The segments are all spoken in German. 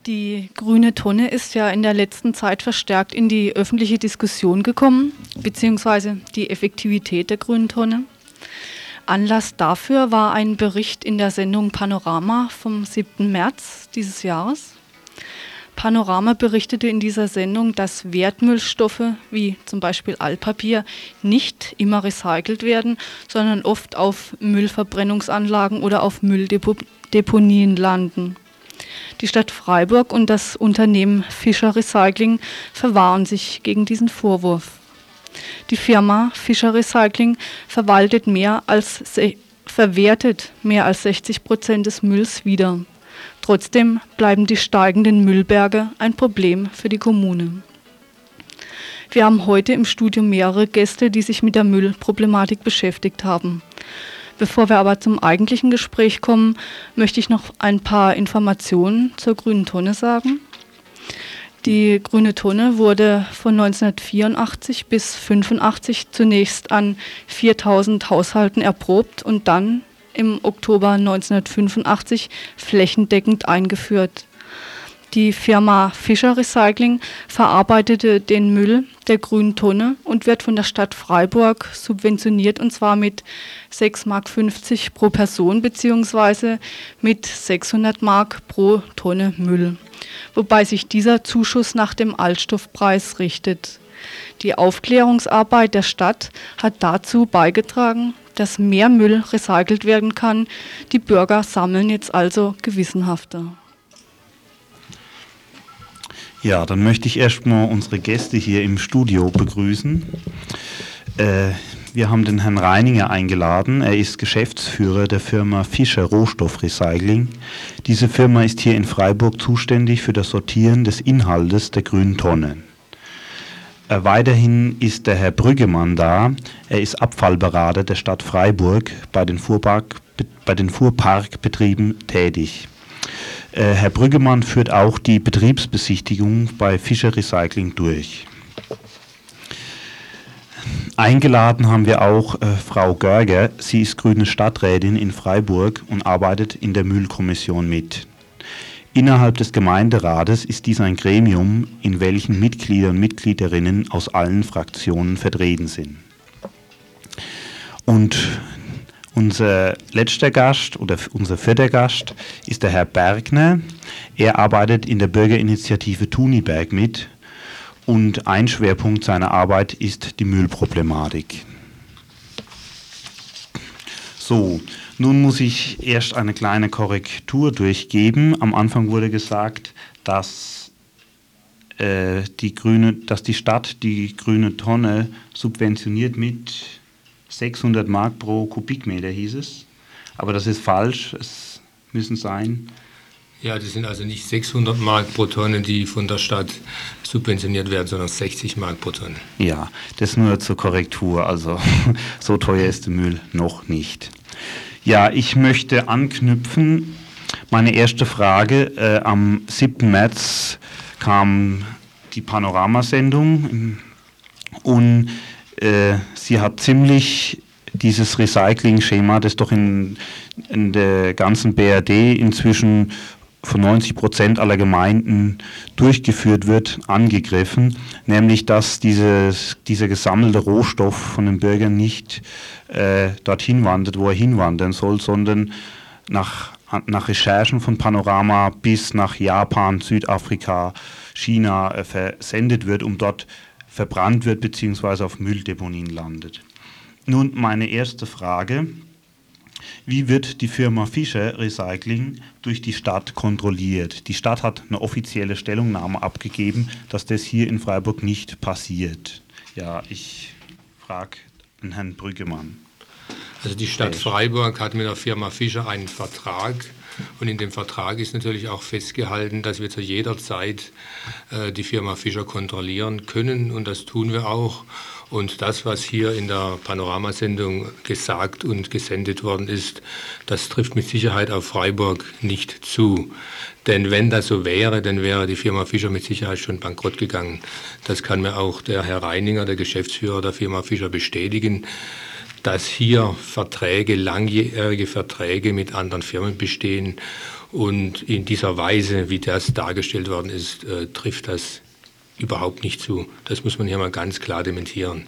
Die grüne Tonne ist ja in der letzten Zeit verstärkt in die öffentliche Diskussion gekommen, beziehungsweise die Effektivität der grünen Tonne. Anlass dafür war ein Bericht in der Sendung Panorama vom 7. März dieses Jahres. Panorama berichtete in dieser Sendung, dass Wertmüllstoffe wie zum Beispiel Altpapier nicht immer recycelt werden, sondern oft auf Müllverbrennungsanlagen oder auf Mülldeponien landen. Die Stadt Freiburg und das Unternehmen Fischer Recycling verwahren sich gegen diesen Vorwurf. Die Firma Fischer Recycling verwertet mehr als 60% des Mülls wieder. Trotzdem bleiben die steigenden Müllberge ein Problem für die Kommune. Wir haben heute im Studio mehrere Gäste, die sich mit der Müllproblematik beschäftigt haben. Bevor wir aber zum eigentlichen Gespräch kommen, möchte ich noch ein paar Informationen zur grünen Tonne sagen. Die grüne Tonne wurde von 1984 bis 1985 zunächst an 4000 Haushalten erprobt und dann im Oktober 1985 flächendeckend eingeführt. Die Firma Fischer Recycling verarbeitete den Müll der grünen Tonne und wird von der Stadt Freiburg subventioniert, und zwar mit 6,50 Mark pro Person bzw. mit 600 Mark pro Tonne Müll, wobei sich dieser Zuschuss nach dem Altstoffpreis richtet. Die Aufklärungsarbeit der Stadt hat dazu beigetragen, dass mehr Müll recycelt werden kann. Die Bürger sammeln jetzt also gewissenhafter. Ja, dann möchte ich erstmal unsere Gäste hier im Studio begrüßen. Wir haben den Herrn Reininger eingeladen. Er ist Geschäftsführer der Firma Fischer Rohstoffrecycling. Diese Firma ist hier in Freiburg zuständig für das Sortieren des Inhaltes der grünen Tonne. Weiterhin ist der Herr Brüggemann da. Er ist Abfallberater der Stadt Freiburg bei den Fuhrparkbetrieben tätig. Herr Brüggemann führt auch die Betriebsbesichtigung bei Fischer Recycling durch. Eingeladen haben wir auch Frau Görger. Sie ist grüne Stadträtin in Freiburg und arbeitet in der Müllkommission mit. Innerhalb des Gemeinderates ist dies ein Gremium, in welchem Mitglieder und Mitgliederinnen aus allen Fraktionen vertreten sind. Und unser letzter Gast oder unser vierter Gast ist der Herr Bergner. Er arbeitet in der Bürgerinitiative Thuniberg mit und ein Schwerpunkt seiner Arbeit ist die Müllproblematik. So, nun muss ich erst eine kleine Korrektur durchgeben. Am Anfang wurde gesagt, dass die Stadt die grüne Tonne subventioniert mit 600 Mark pro Kubikmeter, hieß es. Aber das ist falsch, es müssen sein. Ja, das sind also nicht 600 Mark pro Tonne, die von der Stadt subventioniert werden, sondern 60 Mark pro Tonne. Ja, das nur zur Korrektur, also so teuer ist der Müll noch nicht. Ja, ich möchte anknüpfen. Meine erste Frage, am 7. März kam die Panoramasendung und sie hat ziemlich dieses Recycling-Schema, das doch in der ganzen BRD inzwischen von 90% aller Gemeinden durchgeführt wird, angegriffen, nämlich dass dieser gesammelte Rohstoff von den Bürgern nicht dorthin wandert, wo er hinwandern soll, sondern nach Recherchen von Panorama bis nach Japan, Südafrika, China versendet wird, um dort verbrannt wird bzw. auf Mülldeponien landet. Nun meine erste Frage: Wie wird die Firma Fischer Recycling durch die Stadt kontrolliert? Die Stadt hat eine offizielle Stellungnahme abgegeben, dass das hier in Freiburg nicht passiert. Ja, ich frage den Herrn Brüggemann. Also die Stadt Freiburg hat mit der Firma Fischer einen Vertrag und in dem Vertrag ist natürlich auch festgehalten, dass wir zu jeder Zeit die Firma Fischer kontrollieren können und das tun wir auch. Und das, was hier in der Panoramasendung gesagt und gesendet worden ist, das trifft mit Sicherheit auf Freiburg nicht zu. Denn wenn das so wäre, dann wäre die Firma Fischer mit Sicherheit schon bankrott gegangen. Das kann mir auch der Herr Reininger, der Geschäftsführer der Firma Fischer, bestätigen, dass hier langjährige Verträge mit anderen Firmen bestehen Und in dieser Weise, wie das dargestellt worden ist, trifft das überhaupt nicht zu. Das muss man hier mal ganz klar dementieren.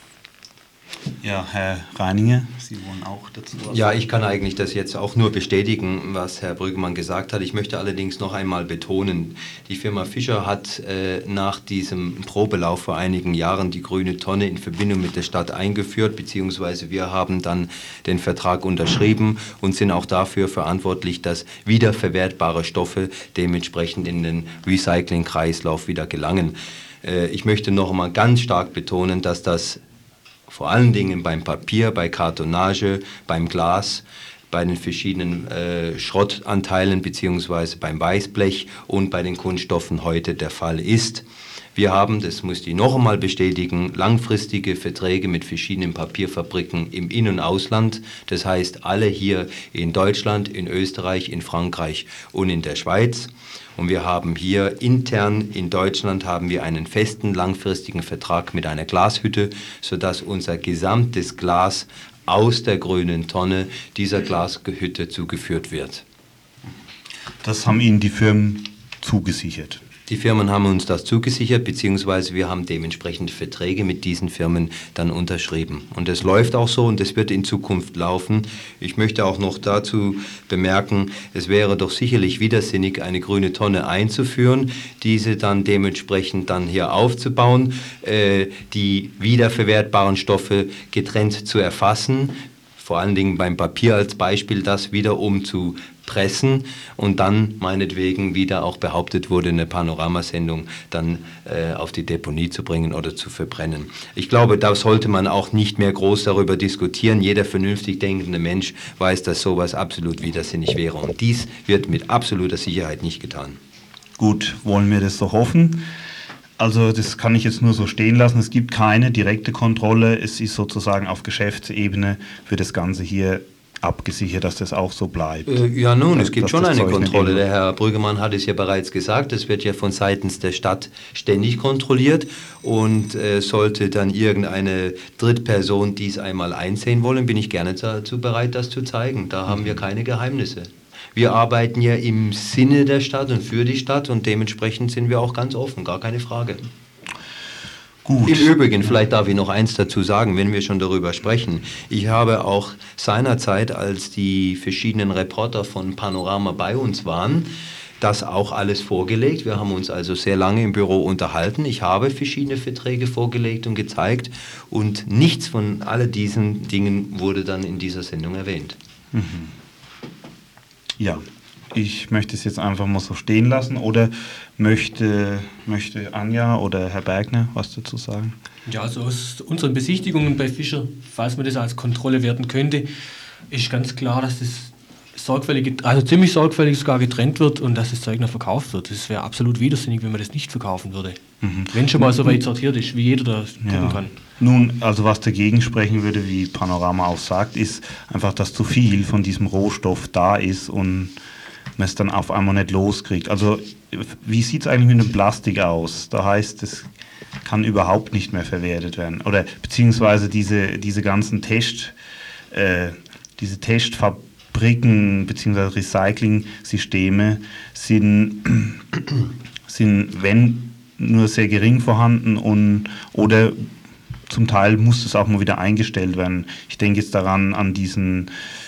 Ja, Herr Reininger, Sie wollen auch dazu was sagen? Ja, ich kann eigentlich das jetzt auch nur bestätigen, was Herr Brüggemann gesagt hat. Ich möchte allerdings noch einmal betonen, die Firma Fischer hat nach diesem Probelauf vor einigen Jahren die grüne Tonne in Verbindung mit der Stadt eingeführt, beziehungsweise wir haben dann den Vertrag unterschrieben und sind auch dafür verantwortlich, dass wiederverwertbare Stoffe dementsprechend in den Recycling-Kreislauf wieder gelangen. Ich möchte noch einmal ganz stark betonen, dass das vor allen Dingen beim Papier, bei Kartonage, beim Glas, bei den verschiedenen Schrottanteilen beziehungsweise beim Weißblech und bei den Kunststoffen heute der Fall ist. Wir haben, das muss ich noch einmal bestätigen, langfristige Verträge mit verschiedenen Papierfabriken im In- und Ausland. Das heißt, alle hier in Deutschland, in Österreich, in Frankreich und in der Schweiz. Und wir haben hier intern in Deutschland haben wir einen festen, langfristigen Vertrag mit einer Glashütte, sodass unser gesamtes Glas aus der grünen Tonne dieser Glashütte zugeführt wird. Das haben Ihnen die Firmen zugesichert? Die Firmen haben uns das zugesichert, beziehungsweise wir haben dementsprechend Verträge mit diesen Firmen dann unterschrieben. Und es läuft auch so und es wird in Zukunft laufen. Ich möchte auch noch dazu bemerken, es wäre doch sicherlich widersinnig, eine grüne Tonne einzuführen, diese dann dementsprechend dann hier aufzubauen, die wiederverwertbaren Stoffe getrennt zu erfassen, vor allen Dingen beim Papier als Beispiel, das wiederum zu pressen und dann meinetwegen, wie da auch behauptet wurde, eine Panoramasendung dann auf die Deponie zu bringen oder zu verbrennen. Ich glaube, da sollte man auch nicht mehr groß darüber diskutieren. Jeder vernünftig denkende Mensch weiß, dass sowas absolut widersinnig wäre. Und dies wird mit absoluter Sicherheit nicht getan. Gut, wollen wir das so hoffen? Also das kann ich jetzt nur so stehen lassen. Es gibt keine direkte Kontrolle. Es ist sozusagen auf Geschäftsebene für das Ganze hier abgesichert, dass das auch so bleibt. Ja nun, es gibt schon eine Zeug Kontrolle. Der Herr Brüggemann hat es ja bereits gesagt, es wird ja von seitens der Stadt ständig kontrolliert und sollte dann irgendeine Drittperson dies einmal einsehen wollen, bin ich gerne dazu bereit, das zu zeigen. Da haben wir keine Geheimnisse. Wir arbeiten ja im Sinne der Stadt und für die Stadt und dementsprechend sind wir auch ganz offen, gar keine Frage. Gut. Im Übrigen, vielleicht darf ich noch eins dazu sagen, wenn wir schon darüber sprechen. Ich habe auch seinerzeit, als die verschiedenen Reporter von Panorama bei uns waren, das auch alles vorgelegt. Wir haben uns also sehr lange im Büro unterhalten. Ich habe verschiedene Verträge vorgelegt und gezeigt und nichts von all diesen Dingen wurde dann in dieser Sendung erwähnt. Mhm. Ja. Ich möchte es jetzt einfach mal so stehen lassen oder möchte Anja oder Herr Bergner was dazu sagen? Ja, also aus unseren Besichtigungen bei Fischer, falls man das als Kontrolle werten könnte, ist ganz klar, dass das ziemlich sorgfältig sogar getrennt wird und dass das Zeug noch verkauft wird. Das wäre absolut widersinnig, wenn man das nicht verkaufen würde. Mhm. Wenn schon mal so weit sortiert ist, wie jeder das gucken kann. Nun, also was dagegen sprechen würde, wie Panorama auch sagt, ist einfach, dass zu viel von diesem Rohstoff da ist und man es dann auf einmal nicht loskriegt. Also wie sieht es eigentlich mit dem Plastik aus? Da heißt, es kann überhaupt nicht mehr verwertet werden. Oder beziehungsweise diese ganzen Testfabriken beziehungsweise Recycling-Systeme sind, wenn, nur sehr gering vorhanden oder zum Teil muss es auch mal wieder eingestellt werden. Ich denke jetzt daran an diese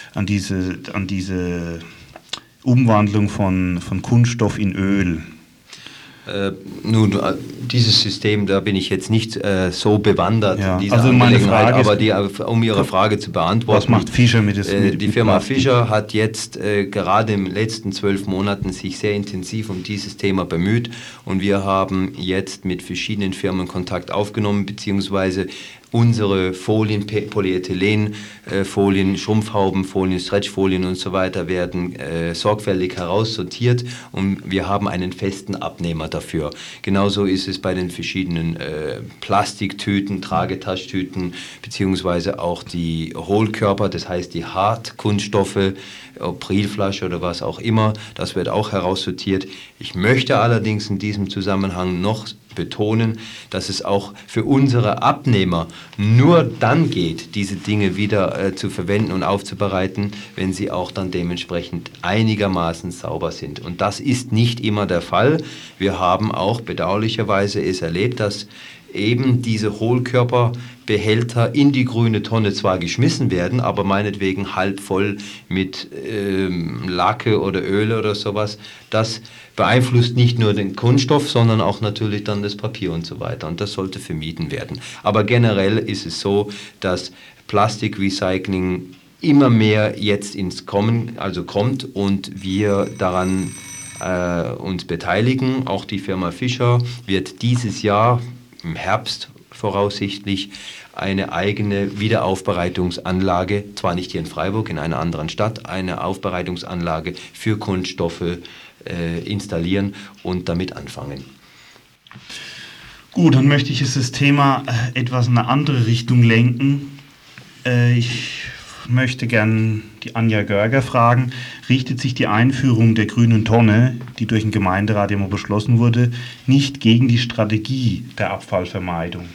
Umwandlung von Kunststoff in Öl. Nun, dieses System, da bin ich jetzt nicht so bewandert in dieser also Angelegenheit, aber um Ihre Frage zu beantworten. Was macht Fischer mit dem? Die Firma Fischer hat jetzt gerade in den letzten 12 Monaten sich sehr intensiv um dieses Thema bemüht und wir haben jetzt mit verschiedenen Firmen Kontakt aufgenommen, beziehungsweise unsere Folien, Polyethylenfolien, Schrumpfhaubenfolien, Stretchfolien und so weiter werden sorgfältig heraussortiert und wir haben einen festen Abnehmer dafür. Genauso ist es bei den verschiedenen Plastiktüten, Tragetaschtüten, beziehungsweise auch die Hohlkörper, das heißt die Hartkunststoffe, ob Prillflasche oder was auch immer, das wird auch heraussortiert. Ich möchte allerdings in diesem Zusammenhang noch betonen, dass es auch für unsere Abnehmer nur dann geht, diese Dinge wieder zu verwenden und aufzubereiten, wenn sie auch dann dementsprechend einigermaßen sauber sind. Und das ist nicht immer der Fall. Wir haben auch bedauerlicherweise es erlebt, dass eben diese Hohlkörperbehälter in die grüne Tonne zwar geschmissen werden, aber meinetwegen halb voll mit Lacke oder Öle oder sowas. Das beeinflusst nicht nur den Kunststoff, sondern auch natürlich dann das Papier und so weiter. Und das sollte vermieden werden. Aber generell ist es so, dass Plastikrecycling immer mehr jetzt kommt und wir daran uns beteiligen. Auch die Firma Fischer wird dieses Jahr im Herbst voraussichtlich eine eigene Wiederaufbereitungsanlage, zwar nicht hier in Freiburg, in einer anderen Stadt, eine Aufbereitungsanlage für Kunststoffe installieren und damit anfangen. Gut, dann möchte ich das Thema etwas in eine andere Richtung lenken. Ich möchte gern die Anja Görger fragen, richtet sich die Einführung der grünen Tonne, die durch den Gemeinderat immer beschlossen wurde, nicht gegen die Strategie der Abfallvermeidung?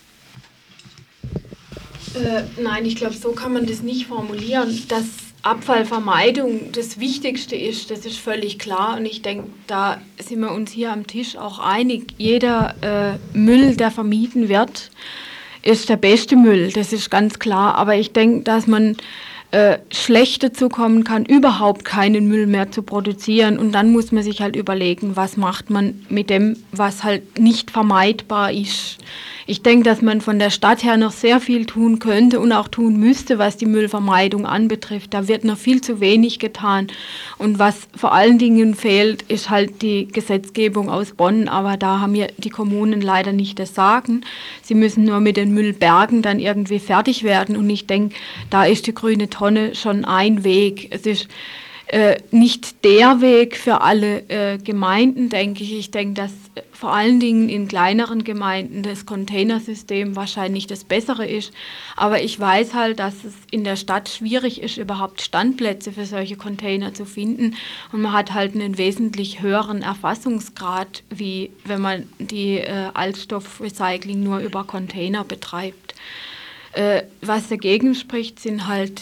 Nein, ich glaube, so kann man das nicht formulieren. Dass Abfallvermeidung das Wichtigste ist, das ist völlig klar. Und ich denke, da sind wir uns hier am Tisch auch einig. Jeder Müll, der vermieden wird, ist der beste Müll, das ist ganz klar. Aber ich denke, dass man schlecht dazu kommen kann, überhaupt keinen Müll mehr zu produzieren. Und dann muss man sich halt überlegen, was macht man mit dem, was halt nicht vermeidbar ist. Ich denke, dass man von der Stadt her noch sehr viel tun könnte und auch tun müsste, was die Müllvermeidung anbetrifft. Da wird noch viel zu wenig getan. Und was vor allen Dingen fehlt, ist halt die Gesetzgebung aus Bonn. Aber da haben ja die Kommunen leider nicht das Sagen. Sie müssen nur mit den Müllbergen dann irgendwie fertig werden. Und ich denke, da ist die grüne Tonne schon ein Weg. Es ist nicht der Weg für alle Gemeinden, denke ich. Ich denke, dass vor allen Dingen in kleineren Gemeinden das Containersystem wahrscheinlich das Bessere ist. Aber ich weiß halt, dass es in der Stadt schwierig ist, überhaupt Standplätze für solche Container zu finden. Und man hat halt einen wesentlich höheren Erfassungsgrad, wie wenn man die Altstoffrecycling nur über Container betreibt. Was dagegen spricht, sind halt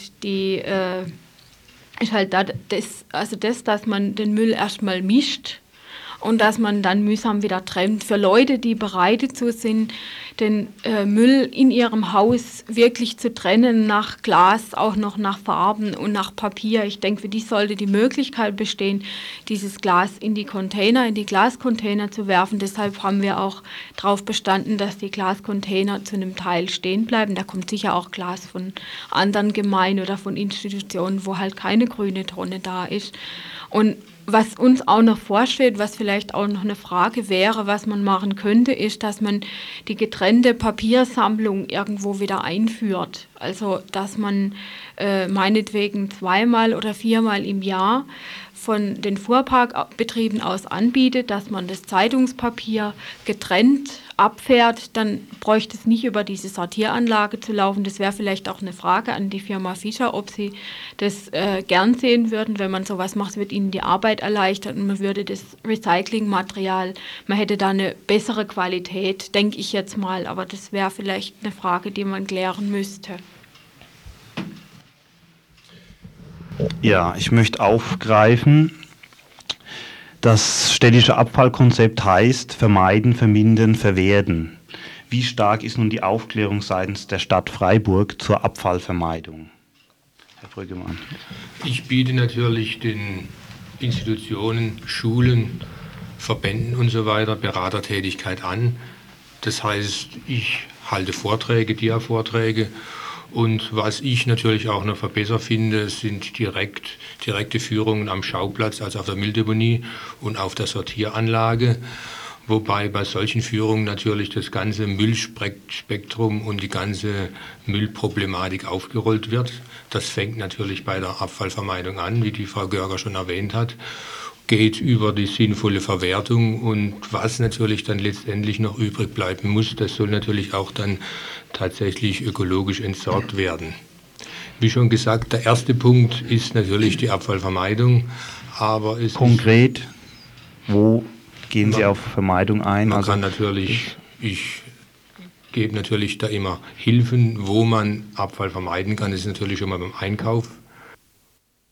ist halt das, dass man den Müll erstmal mischt und dass man dann mühsam wieder trennt. Für Leute, die bereit dazu sind, den Müll in ihrem Haus wirklich zu trennen, nach Glas, auch noch nach Farben und nach Papier. Ich denke, für die sollte die Möglichkeit bestehen, dieses Glas in die Glascontainer zu werfen. Deshalb haben wir auch darauf bestanden, dass die Glascontainer zu einem Teil stehen bleiben. Da kommt sicher auch Glas von anderen Gemeinden oder von Institutionen, wo halt keine grüne Tonne da ist. Und was uns auch noch vorsteht, was vielleicht auch noch eine Frage wäre, was man machen könnte, ist, dass man die getrennte Papiersammlung irgendwo wieder einführt. Also, dass man meinetwegen 2-mal oder 4-mal im Jahr von den Fuhrparkbetrieben aus anbietet, dass man das Zeitungspapier getrennt abfährt, dann bräuchte es nicht über diese Sortieranlage zu laufen. Das wäre vielleicht auch eine Frage an die Firma Fischer, ob sie das gern sehen würden. Wenn man sowas macht, wird ihnen die Arbeit erleichtert und man würde das Recyclingmaterial, man hätte da eine bessere Qualität, denke ich jetzt mal. Aber das wäre vielleicht eine Frage, die man klären müsste. Ja, ich möchte aufgreifen, das städtische Abfallkonzept heißt vermeiden, vermindern, verwerten. Wie stark ist nun die Aufklärung seitens der Stadt Freiburg zur Abfallvermeidung? Herr Brüggemann. Ich biete natürlich den Institutionen, Schulen, Verbänden und so weiter Beratertätigkeit an. Das heißt, ich halte Vorträge, Dia-Vorträge. Und was ich natürlich auch noch besser finde, sind direkte Führungen am Schauplatz, also auf der Mülldeponie und auf der Sortieranlage. Wobei bei solchen Führungen natürlich das ganze Müllspektrum und die ganze Müllproblematik aufgerollt wird. Das fängt natürlich bei der Abfallvermeidung an, wie die Frau Görger schon erwähnt hat, geht über die sinnvolle Verwertung und was natürlich dann letztendlich noch übrig bleiben muss, das soll natürlich auch dann tatsächlich ökologisch entsorgt werden. Wie schon gesagt, der erste Punkt ist natürlich die Abfallvermeidung, aber es konkret, wo gehen Sie auf Vermeidung ein? Man kann natürlich, ich gebe natürlich da immer Hilfen, wo man Abfall vermeiden kann. Das ist natürlich schon mal beim Einkauf